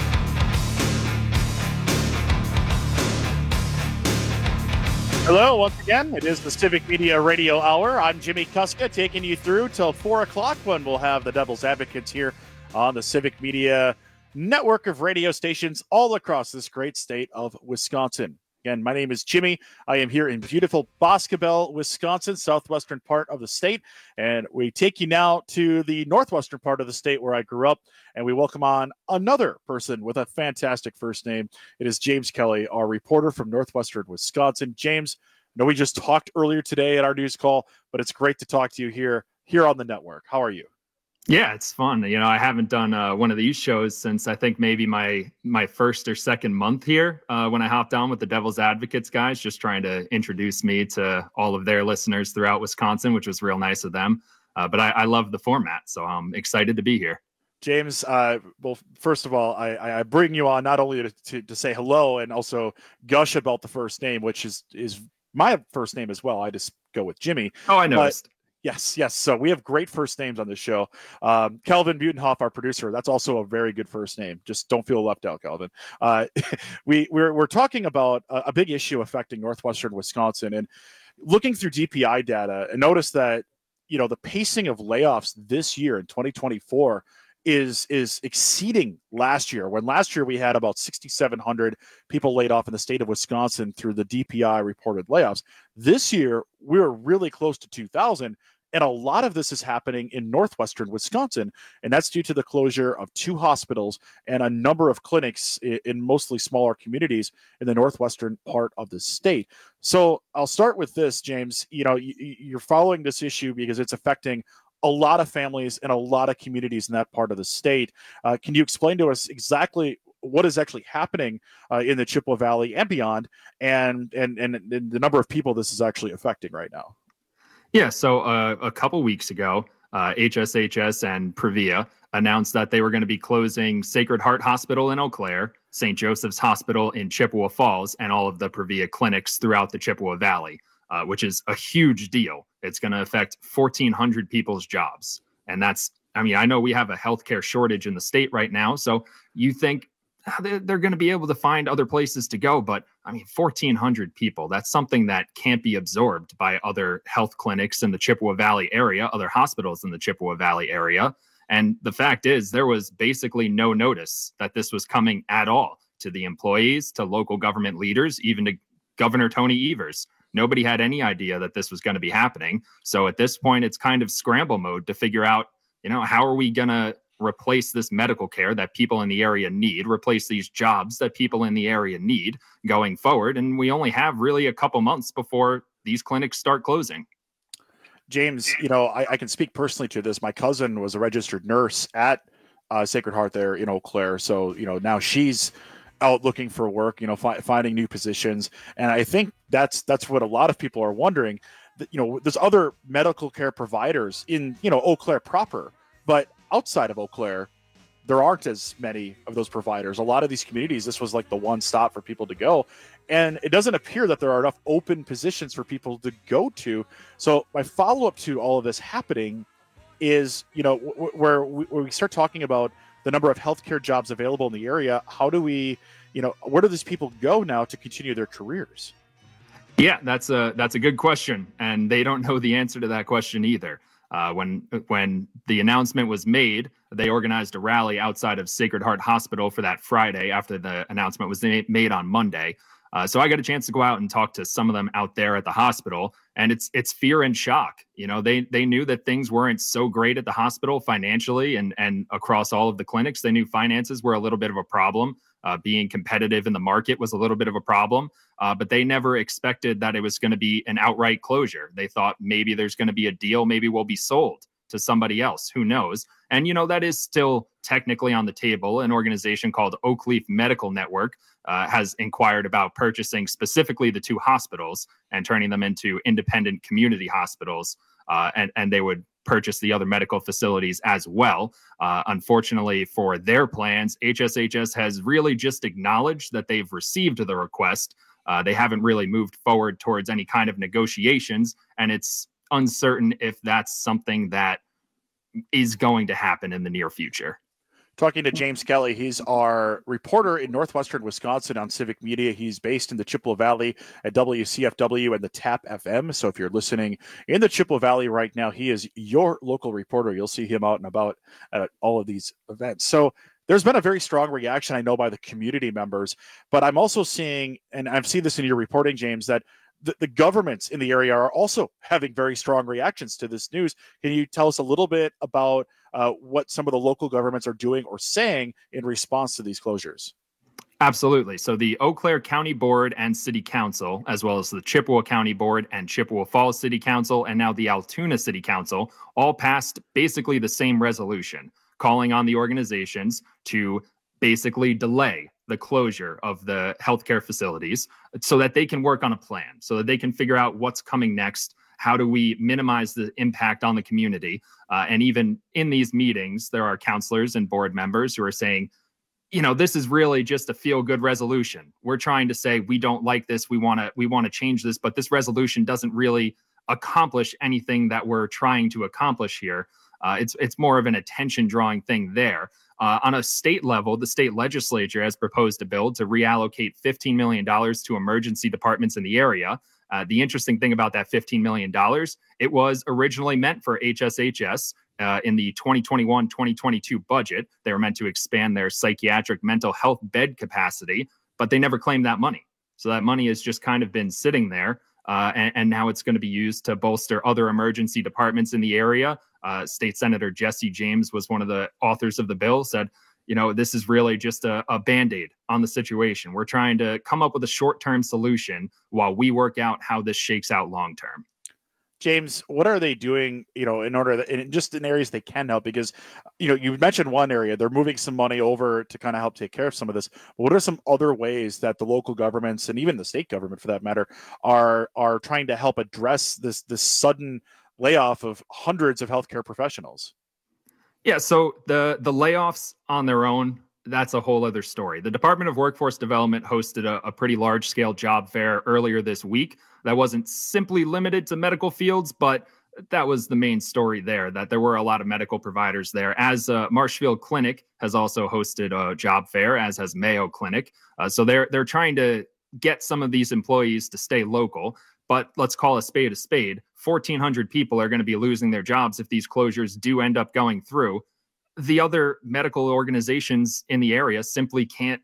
Hello, once again. It is the Civic Media Radio Hour. I'm Jimmy Kuska, taking you through till 4 o'clock when we'll have the Devil's Advocates here on the Civic Media network of radio stations all across this great state of Wisconsin. Again, my name is Jimmy. I am here in beautiful Boscobel, Wisconsin, southwestern part of the state. And we take you now to the northwestern part of the state where I grew up. And we welcome on another person with a fantastic first name. It is James Kelly, our reporter from northwestern Wisconsin. James, I know we just talked earlier today at our news call, but it's great to talk to you here on the network. How are you? Yeah, it's fun. I haven't done one of these shows since I think maybe my first or second month here when I hopped on with the Devil's Advocates guys, just trying to introduce me to all of their listeners throughout Wisconsin, which was real nice of them. But I love the format, so I'm excited to be here. James, well, first of all, I bring you on not only to say hello and also gush about the first name, which is my first name as well. I just go with Jimmy. Oh, I noticed. Yes. So we have great first names on the show. Kelvin Butenhoff, our producer, that's also a very good first name. Just don't feel left out, Kelvin. We're talking about a big issue affecting northwestern Wisconsin, and looking through DPI data, and notice that the pacing of layoffs this year in 2024 is exceeding last year. When last year we had about 6,700 people laid off in the state of Wisconsin through the DPI reported layoffs. This year we're really close to 2,000. And a lot of this is happening in northwestern Wisconsin, and that's due to the closure of 2 hospitals and a number of clinics in mostly smaller communities in the northwestern part of the state. So I'll start with this, James. You're following this issue because it's affecting a lot of families and a lot of communities in that part of the state. Can you explain to us exactly what is actually happening in the Chippewa Valley and beyond, and the number of people this is actually affecting right now? Yeah, so a couple weeks ago, HSHS and Previa announced that they were going to be closing Sacred Heart Hospital in Eau Claire, St. Joseph's Hospital in Chippewa Falls, and all of the Previa clinics throughout the Chippewa Valley, which is a huge deal. It's going to affect 1,400 people's jobs. And I know we have a healthcare shortage in the state right now, so you think they're going to be able to find other places to go. But 1,400 people, that's something that can't be absorbed by other health clinics in the Chippewa Valley area, other hospitals in the Chippewa Valley area. And the fact is, there was basically no notice that this was coming at all to the employees, to local government leaders, even to Governor Tony Evers. Nobody had any idea that this was going to be happening. So at this point, it's kind of scramble mode to figure out, how are we going to replace this medical care that people in the area need, replace these jobs that people in the area need going forward. And we only have really a couple months before these clinics start closing. James, I can speak personally to this. My cousin was a registered nurse at Sacred Heart there in Eau Claire. So, now she's out looking for work, finding new positions. And I think that's what a lot of people are wondering. There's other medical care providers in, Eau Claire proper, but outside of Eau Claire, there aren't as many of those providers. A lot of these communities, this was like the one stop for people to go. And it doesn't appear that there are enough open positions for people to go to. So my follow-up to all of this happening is, where we start talking about the number of healthcare jobs available in the area, how do we, where do these people go now to continue their careers? Yeah, that's a good question. And they don't know the answer to that question either. When the announcement was made, they organized a rally outside of Sacred Heart Hospital for that Friday after the announcement was made on Monday. So I got a chance to go out and talk to some of them out there at the hospital, and it's fear and shock. They knew that things weren't so great at the hospital financially and across all of the clinics. They knew finances were a little bit of a problem. Being competitive in the market was a little bit of a problem, but they never expected that it was going to be an outright closure. They thought maybe there's going to be a deal. Maybe we'll be sold to somebody else. Who knows? And, that is still technically on the table. An organization called Oakleaf Medical Network has inquired about purchasing specifically the 2 hospitals and turning them into independent community hospitals. And they would purchase the other medical facilities as well. Unfortunately for their plans, HSHS has really just acknowledged that they've received the request. They haven't really moved forward towards any kind of negotiations, and it's uncertain if that's something that is going to happen in the near future. Talking to James Kelly. He's our reporter in northwestern Wisconsin on Civic Media. He's based in the Chippewa Valley at WCFW and the TAP FM. So if you're listening in the Chippewa Valley right now, he is your local reporter. You'll see him out and about at all of these events. So there's been a very strong reaction, I know, by the community members. But I'm also seeing, and I've seen this in your reporting, James, that the governments in the area are also having very strong reactions to this news. Can you tell us a little bit about what some of the local governments are doing or saying in response to these closures? Absolutely. So the Eau Claire County Board and City Council, as well as the Chippewa County Board and Chippewa Falls City Council, and now the Altoona City Council, all passed basically the same resolution, calling on the organizations to basically delay the closure of the healthcare facilities so that they can work on a plan, so that they can figure out what's coming next. How do we minimize the impact on the community? And even in these meetings, there are counselors and board members who are saying, this is really just a feel-good resolution. We're trying to say we don't like this. We want to change this, but this resolution doesn't really accomplish anything that we're trying to accomplish here. It's more of an attention-drawing thing there. On a state level, the state legislature has proposed a bill to reallocate $15 million to emergency departments in the area. The interesting thing about that $15 million, it was originally meant for HSHS in the 2021-2022 budget. They were meant to expand their psychiatric mental health bed capacity, but they never claimed that money. So that money has just kind of been sitting there, and now it's going to be used to bolster other emergency departments in the area. State Senator Jesse James was one of the authors of the bill, said, this is really just a Band-Aid on the situation. We're trying to come up with a short-term solution while we work out how this shakes out long-term. James, what are they doing, in order that, just in areas they can help? Because, you mentioned one area, they're moving some money over to kind of help take care of some of this. What are some other ways that the local governments and even the state government, for that matter, are trying to help address this sudden layoff of hundreds of healthcare professionals? Yeah, so the layoffs on their own, that's a whole other story. The Department of Workforce Development hosted a pretty large-scale job fair earlier this week that wasn't simply limited to medical fields, but that was the main story there, that there were a lot of medical providers there. As Marshfield Clinic has also hosted a job fair, as has Mayo Clinic. So they're trying to get some of these employees to stay local. But let's call a spade a spade. 1,400 people are going to be losing their jobs if these closures do end up going through. The other medical organizations in the area simply can't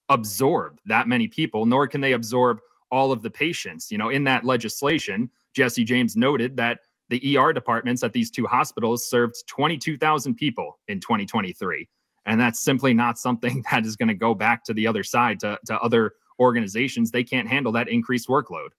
absorb that many people, nor can they absorb all of the patients. In that legislation, Jesse James noted that the ER departments at these two hospitals served 22,000 people in 2023. And that's simply not something that is going to go back to the other side, to other organizations. They can't handle that increased workload.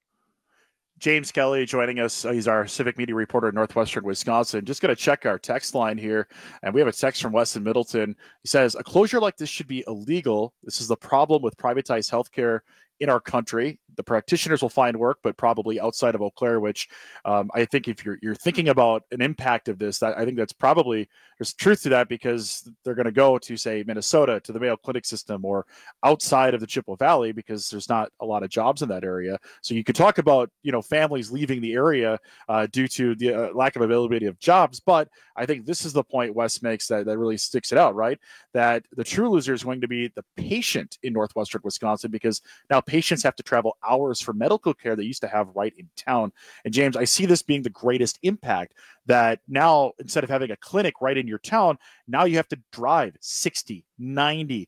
James Kelly joining us. He's our Civic Media reporter in northwestern Wisconsin. Just going to check our text line here. And we have a text from Weston Middleton. He says, a closure like this should be illegal. This is the problem with privatized healthcare in our country. The practitioners will find work, but probably outside of Eau Claire, which I think if you're thinking about an impact of this, I think that's probably, there's truth to that, because they're going to go to, say, Minnesota, to the Mayo Clinic system, or outside of the Chippewa Valley, because there's not a lot of jobs in that area. So you could talk about, families leaving the area due to the lack of availability of jobs. But I think this is the point Wes makes that really sticks it out, right? That the true loser is going to be the patient in northwestern Wisconsin, because now patients have to travel hours for medical care they used to have right in town. And James, I see this being the greatest impact, that now instead of having a clinic right in your town, now you have to drive 60, 90,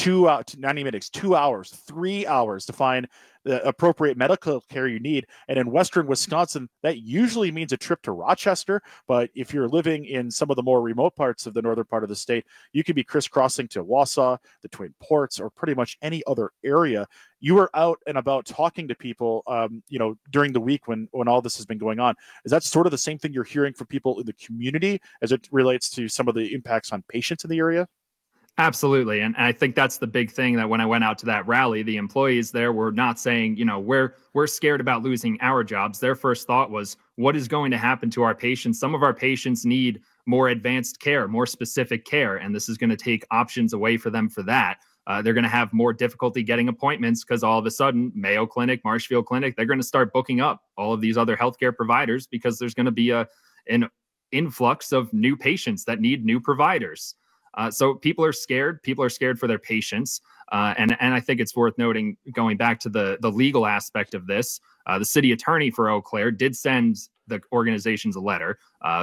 90 minutes, 2 hours, 3 hours to find the appropriate medical care you need. And in western Wisconsin, that usually means a trip to Rochester. But if you're living in some of the more remote parts of the northern part of the state, you could be crisscrossing to Wausau, the Twin Ports, or pretty much any other area. You were out and about talking to people, during the week when all this has been going on. Is that sort of the same thing you're hearing from people in the community as it relates to some of the impacts on patients in the area? Absolutely. And I think that's the big thing, that when I went out to that rally, the employees there were not saying, we're scared about losing our jobs. Their first thought was, what is going to happen to our patients? Some of our patients need more advanced care, more specific care, and this is going to take options away for them for that. They're going to have more difficulty getting appointments because all of a sudden, Mayo Clinic, Marshfield Clinic, they're going to start booking up all of these other healthcare providers because there's going to be an influx of new patients that need new providers. So people are scared. People are scared for their patients. And I think it's worth noting, going back to the legal aspect of this, the city attorney for Eau Claire did send the organizations a letter,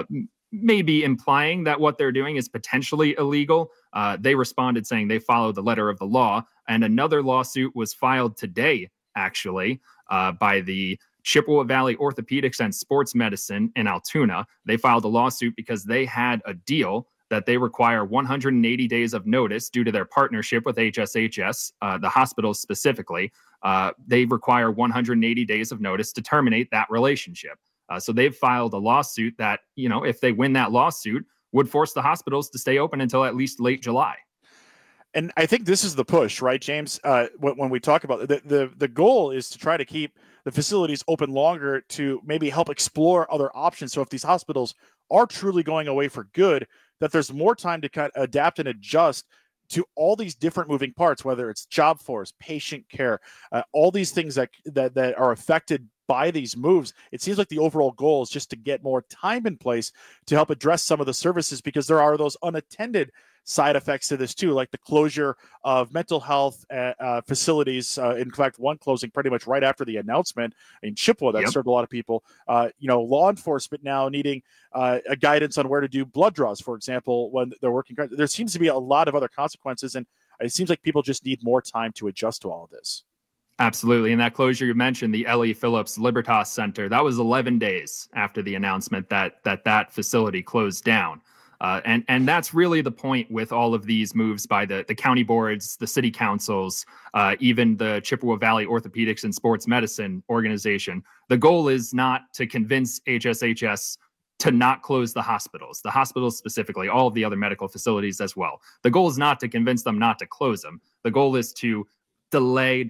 maybe implying that what they're doing is potentially illegal. They responded saying they followed the letter of the law. And another lawsuit was filed today, actually, by the Chippewa Valley Orthopedics and Sports Medicine in Altoona. They filed a lawsuit because they had a deal that they require 180 days of notice due to their partnership with HSHS, the hospitals specifically. They require 180 days of notice to terminate that relationship. So they've filed a lawsuit that, if they win that lawsuit, would force the hospitals to stay open until at least late July. And I think this is the push, right, James? When we talk about the goal is to try to keep the facilities open longer to maybe help explore other options. So if these hospitals are truly going away for good, that there's more time to kind of adapt and adjust to all these different moving parts, whether it's job force, patient care, all these things that are affected by these moves. It seems like the overall goal is just to get more time in place to help address some of the services, because there are those unattended side effects to this too, like the closure of mental health facilities. In fact, one closing pretty much right after the announcement in Chippewa that served a lot of people. Law enforcement now needing a guidance on where to do blood draws, for example, when they're working. There seems to be a lot of other consequences, and it seems like people just need more time to adjust to all of this. Absolutely. And that closure you mentioned, the Ellie Phillips Libertas Center, that was 11 days after the announcement that facility closed down. And that's really the point with all of these moves by the county boards, the city councils, even the Chippewa Valley Orthopedics and Sports Medicine organization. The goal is not to convince HSHS to not close the hospitals specifically, all of the other medical facilities as well. The goal is not to convince them not to close them. The goal is to delay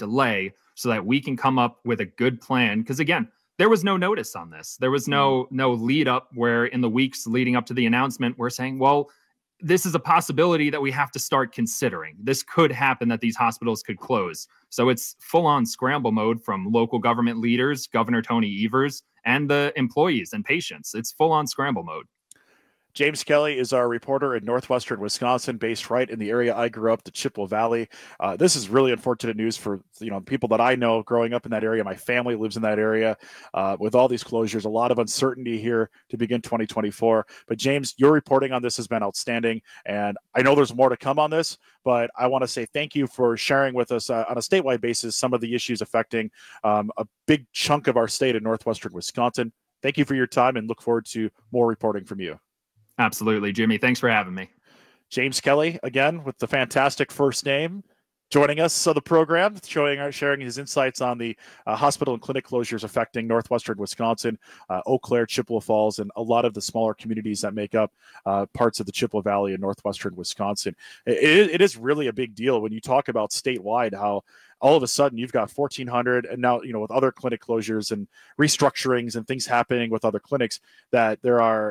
so that we can come up with a good plan. Because again, there was no notice on this. There was no lead up where in the weeks leading up to the announcement, we're saying, well, this is a possibility that we have to start considering. This could happen, that these hospitals could close. So it's full on scramble mode from local government leaders, Governor Tony Evers, and the employees and patients. It's full on scramble mode. James Kelly is our reporter in northwestern Wisconsin, based right in the area I grew up, the Chippewa Valley. This is really unfortunate news for people that I know growing up in that area. My family lives in that area. With all these closures, a lot of uncertainty here to begin 2024. But James, your reporting on this has been outstanding, and I know there's more to come on this. But I want to say thank you for sharing with us on a statewide basis some of the issues affecting a big chunk of our state in northwestern Wisconsin. Thank you for your time, and look forward to more reporting from you. Absolutely, Jimmy. Thanks for having me. James Kelly, again, with the fantastic first name, joining us on the program, sharing his insights on the hospital and clinic closures affecting northwestern Wisconsin, Eau Claire, Chippewa Falls, and a lot of the smaller communities that make up parts of the Chippewa Valley in northwestern Wisconsin. It is really a big deal when you talk about statewide how all of a sudden you've got 1,400, and now, with other clinic closures and restructurings and things happening with other clinics, that there are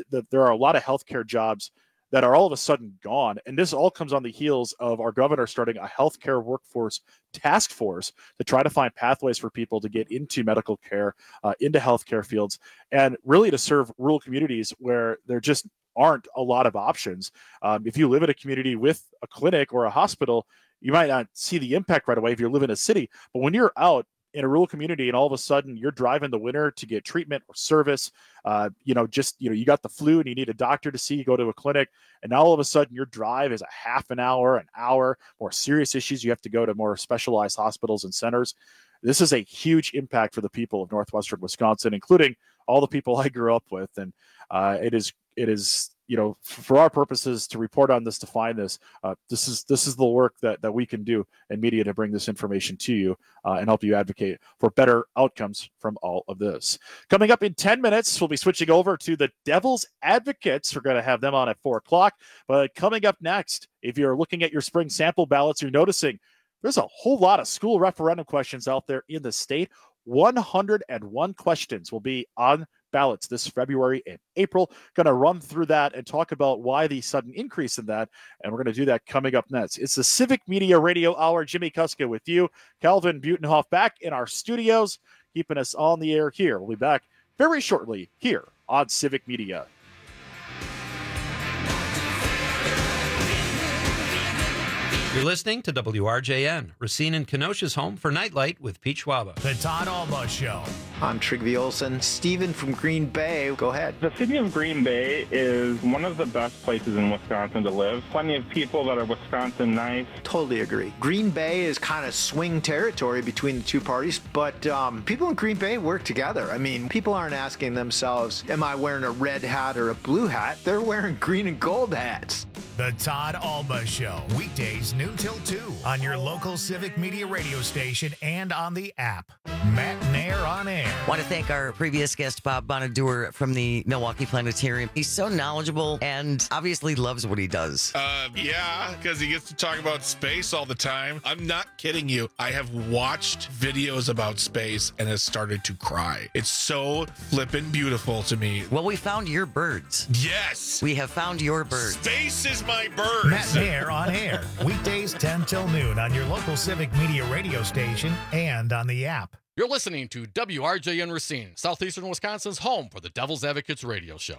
a lot of healthcare jobs that are all of a sudden gone. And this all comes on the heels of our governor starting a healthcare workforce task force to try to find pathways for people to get into medical care, into healthcare fields, and really to serve rural communities where there just aren't a lot of options. If you live in a community with a clinic or a hospital, you might not see the impact right away if you live in a city, but when you're out in a rural community and all of a sudden you're driving the winter to get treatment or service, you got the flu and you need a doctor to see, you go to a clinic, and now all of a sudden your drive is a half an hour, more serious issues, you have to go to more specialized hospitals and centers. This is a huge impact for the people of northwestern Wisconsin, including all the people I grew up with. And it is for our purposes to report on this, to find this, this is the work that we can do in media to bring this information to you and help you advocate for better outcomes from all of this. Coming up in 10 minutes, we'll be switching over to the Devil's Advocates. We're going to have them on at 4:00. But coming up next, if you're looking at your spring sample ballots, you're noticing there's a whole lot of school referendum questions out there in the state. 101 questions will be on ballots this February and April. Going to run through that and talk about why the sudden increase in that. And we're going to do that coming up next. It's the Civic Media Radio Hour. Jimmy Kuska with you. Calvin Butenhoff back in our studios, keeping us on the air here. We'll be back very shortly here on Civic Media. You're listening to WRJN, Racine and Kenosha's home for Nightlight with Pete Schwaba. The Todd Alba Show. I'm Trigby Olson. Steven from Green Bay, go ahead. The city of Green Bay is one of the best places in Wisconsin to live. Plenty of people that are Wisconsin nice. Totally agree. Green Bay is kind of swing territory between the two parties, but people in Green Bay work together. I mean, people aren't asking themselves, am I wearing a red hat or a blue hat? They're wearing green and gold hats. The Todd Alba Show, weekdays noon till 2 on your local Civic Media radio station and on the app. Matt Nair on air. Want to thank our previous guest, Bob Bonadur from the Milwaukee Planetarium. He's so knowledgeable and obviously loves what he does. Yeah, because he gets to talk about space all the time. I'm not kidding you. I have watched videos about space and has started to cry. It's so flippin' beautiful to me. Well, we found your birds. Yes. We have found your birds. Space is my birds. Matt Nair on air, weekdays 10 till noon on your local Civic Media radio station and on the app. You're listening to WRJN Racine, Southeastern Wisconsin's home for the Devil's Advocates radio show.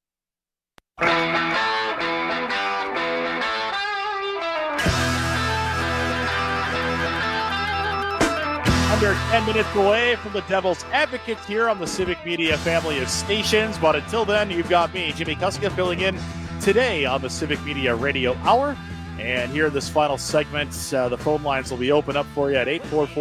Under 10 minutes away from the Devil's Advocates here on the Civic Media family of stations. But until then, you've got me, Jimmy Kuska, filling in today on the Civic Media Radio Hour. And here in this final segment, the phone lines will be open up for you at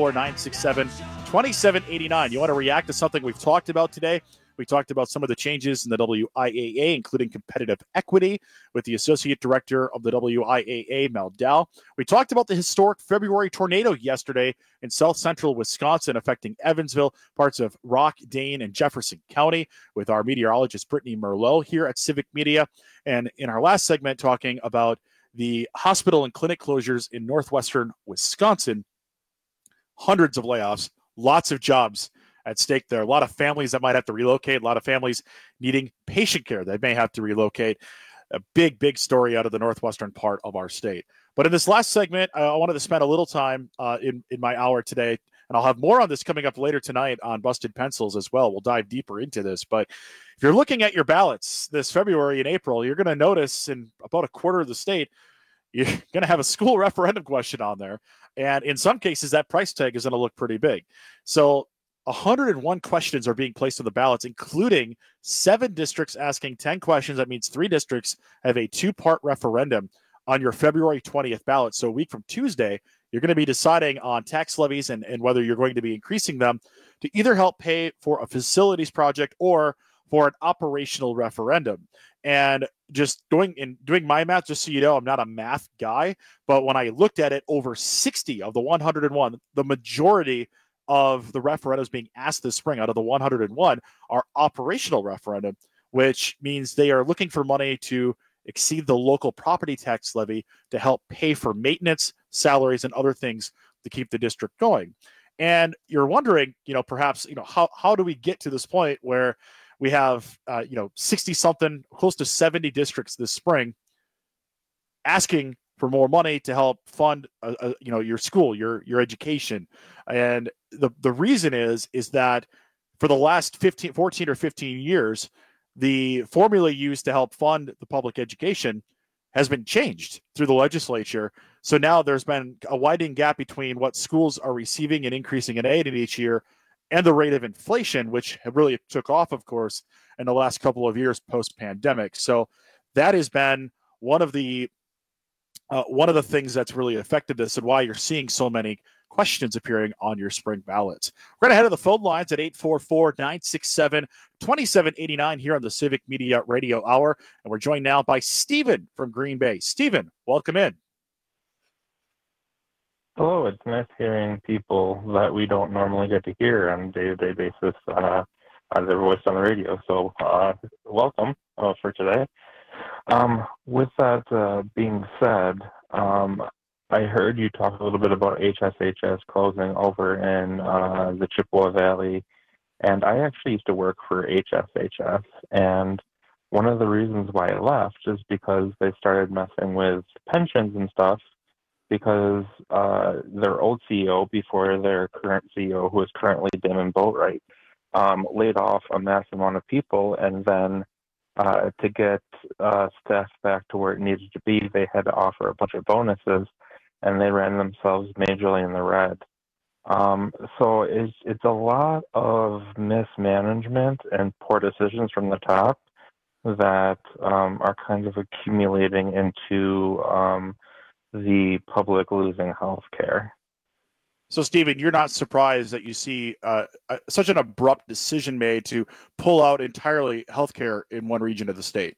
844-967-2789. You want to react to something we've talked about today? We talked about some of the changes in the WIAA, including competitive equity with the Associate Director of the WIAA, Mel Dow. We talked about the historic February tornado yesterday in south central Wisconsin, affecting Evansville, parts of Rock, Dane, and Jefferson County, with our meteorologist, Brittany Merlot, here at Civic Media. And in our last segment, talking about the hospital and clinic closures in northwestern Wisconsin. Hundreds of layoffs, lots of jobs at stake there. A lot of families that might have to relocate, a lot of families needing patient care that may have to relocate. A big, big story out of the northwestern part of our state. But in this last segment, I wanted to spend a little time in my hour today, and I'll have more on this coming up later tonight on Busted Pencils as well. We'll dive deeper into this. But if you're looking at your ballots this February and April, you're going to notice in about a quarter of the state, you're going to have a school referendum question on there. And in some cases, that price tag is going to look pretty big. So 101 questions are being placed on the ballots, including 7 districts asking 10 questions. That means 3 districts have a 2-part referendum on your February 20th ballot. So a week from Tuesday, you're going to be deciding on tax levies and whether you're going to be increasing them to either help pay for a facilities project or for an operational referendum. And just doing my math, just so you know, I'm not a math guy, but when I looked at it, over 60 of the 101, the majority of the referendums being asked this spring out of the 101 are operational referendum, which means they are looking for money to exceed the local property tax levy to help pay for maintenance, salaries, and other things to keep the district going. And you're wondering, perhaps, how do we get to this point where we have, 60 something, close to 70 districts this spring asking for more money to help fund, your school, your education. And the reason is that for the last 14 or 15 years, the formula used to help fund the public education has been changed through the legislature. So now there's been a widening gap between what schools are receiving and increasing in aid in each year and the rate of inflation, which really took off, of course, in the last couple of years post-pandemic. So that has been one of the things that's really affected this and why you're seeing so many questions appearing on your spring ballots. We're going to head to the phone lines at 844-967-2789 here on the Civic Media Radio Hour. And we're joined now by Stephen from Green Bay. Stephen, welcome in. Hello, it's nice hearing people that we don't normally get to hear on a day-to-day basis as their voice on the radio. So welcome for today. With that being said, I heard you talk a little bit about HSHS closing over in the Chippewa Valley, and I actually used to work for HSHS, and one of the reasons why I left is because they started messing with pensions and stuff, because their old CEO, before their current CEO, who is currently Damon Boatwright, laid off a massive amount of people, and then to get staff back to where it needed to be, they had to offer a bunch of bonuses. and they ran themselves majorly in the red. So it's a lot of mismanagement and poor decisions from the top that are kind of accumulating into the public losing health care. So, Stephen, you're not surprised that you see such an abrupt decision made to pull out entirely healthcare in one region of the state?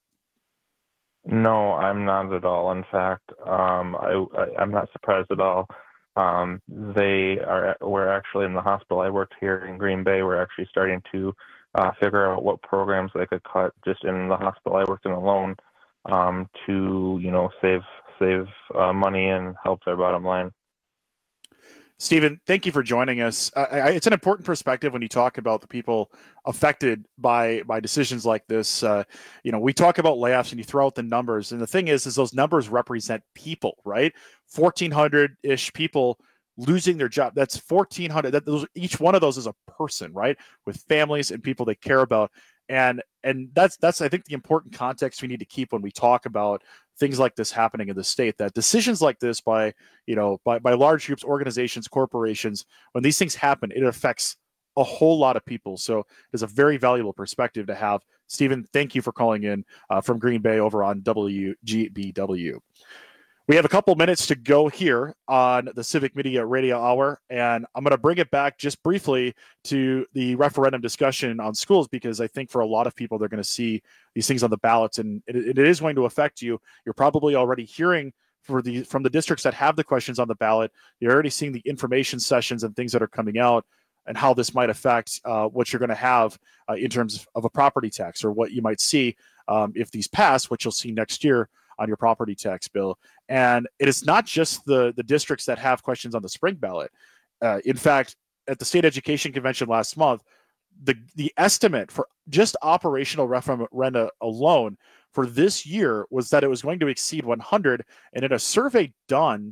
No, I'm not at all. In fact, I'm not surprised at all. We're actually in the hospital I worked here in Green Bay. We're actually starting to figure out what programs they could cut just in the hospital I worked in alone to save money and help their bottom line. Stephen, thank you for joining us. It's an important perspective when you talk about the people affected by decisions like this. We talk about layoffs and you throw out the numbers. And the thing is those numbers represent people, right? 1,400-ish people losing their job. That's 1,400. Each one of those is a person, right? With families and people they care about. And that's I think the important context we need to keep when we talk about things like this happening in the state, that decisions like this by large groups, organizations, corporations, when these things happen, it affects a whole lot of people. So it's a very valuable perspective to have. Stephen, thank you for calling in from Green Bay over on WGBW. We have a couple minutes to go here on the Civic Media Radio Hour, and I'm going to bring it back just briefly to the referendum discussion on schools, because I think for a lot of people, they're going to see these things on the ballots, and it is going to affect you. You're probably already hearing from the districts that have the questions on the ballot. You're already seeing the information sessions and things that are coming out and how this might affect what you're going to have in terms of a property tax, or what you might see if these pass, what you'll see next year on your property tax bill. And it is not just the districts that have questions on the spring ballot. In fact, at the state education convention last month, the estimate for just operational referenda alone for this year was that it was going to exceed 100. And in a survey done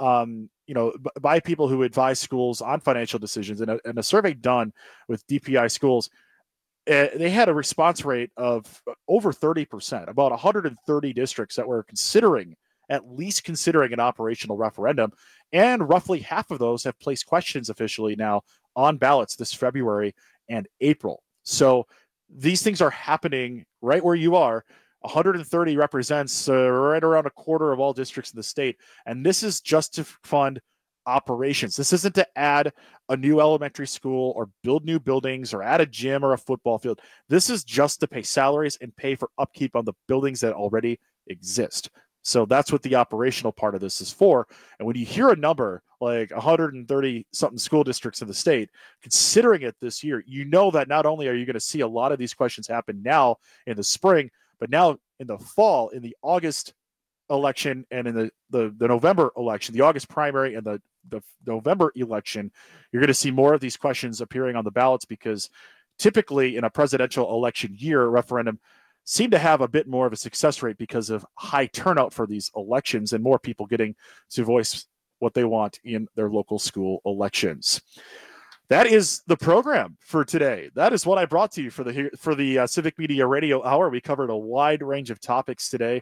by people who advise schools on financial decisions, and a survey done with DPI schools, they had a response rate of over 30%, about 130 districts that were at least considering an operational referendum. And roughly half of those have placed questions officially now on ballots this February and April. So these things are happening right where you are. 130 represents right around a quarter of all districts in the state. And this is just to fund operations. This isn't to add a new elementary school or build new buildings or add a gym or a football field. This is just to pay salaries and pay for upkeep on the buildings that already exist. So that's what the operational part of this is for. And when you hear a number like 130 something school districts in the state considering it this year, you know that not only are you going to see a lot of these questions happen now in the spring, but now in the fall, in the August election and in the November election, the August primary and the November election, you're going to see more of these questions appearing on the ballots, because typically in a presidential election year, referendum seem to have a bit more of a success rate because of high turnout for these elections and more people getting to voice what they want in their local school elections. That is the program for today. That is what I brought to you for the Civic Media Radio Hour. We covered a wide range of topics today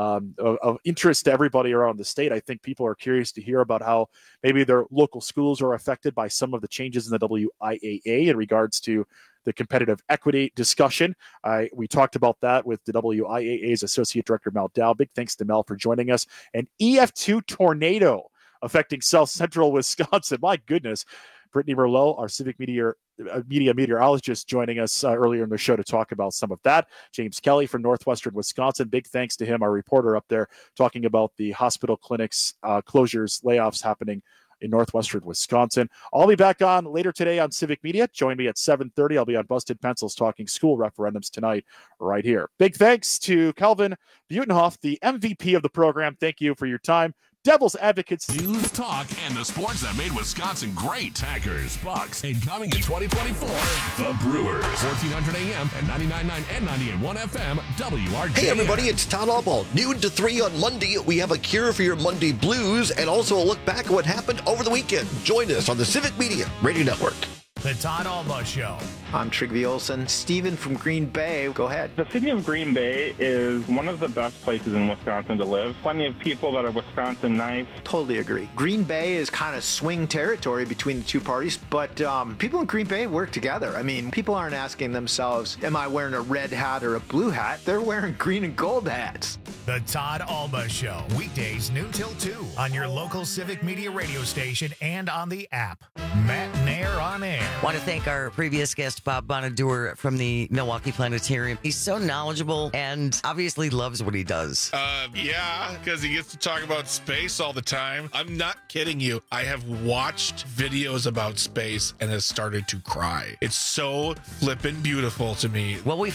of interest to everybody around the state. I think people are curious to hear about how maybe their local schools are affected by some of the changes in the WIAA in regards to the competitive equity discussion. We talked about that with the WIAA's Associate Director, Mel Dow. Big thanks to Mel for joining us. An EF2 tornado affecting South Central Wisconsin. My goodness. Brittany Merlot, our Civic Media meteorologist, joining us earlier in the show to talk about some of that. James Kelly from Northwestern Wisconsin. Big thanks to him, our reporter up there, talking about the hospital clinics closures, layoffs happening in Northwestern Wisconsin. I'll be back on later today on Civic Media. Join me at 7:30. I'll be on Busted Pencils talking school referendums tonight right here. Big thanks to Calvin Butenhoff, the MVP of the program. Thank you for your time. Devil's Advocates. News, talk, and the sports that made Wisconsin great. Packers, Bucks, and coming in 2024, the Brewers. 1400 AM and 99.9 and 98.1 FM, WRJN. Hey everybody, it's Todd Albaugh. Noon to 3 on Monday, we have a cure for your Monday blues and also a look back at what happened over the weekend. Join us on the Civic Media Radio Network. The Todd Alba Show. I'm Trigby Olson. Steven from Green Bay, go ahead. The city of Green Bay is one of the best places in Wisconsin to live. Plenty of people that are Wisconsin nice. Totally agree. Green Bay is kind of swing territory between the two parties, but people in Green Bay work together. I mean, people aren't asking themselves, am I wearing a red hat or a blue hat? They're wearing green and gold hats. The Todd Alba Show, weekdays noon till 2 on your local Civic Media radio station and on the app. Matt Nair on air. Want to thank our previous guest, Bob Bonaduer from the Milwaukee Planetarium. He's so knowledgeable and obviously loves what he does. Yeah, because he gets to talk about space all the time. I'm not kidding you. I have watched videos about space and has started to cry. It's so flippin' beautiful to me. Well, we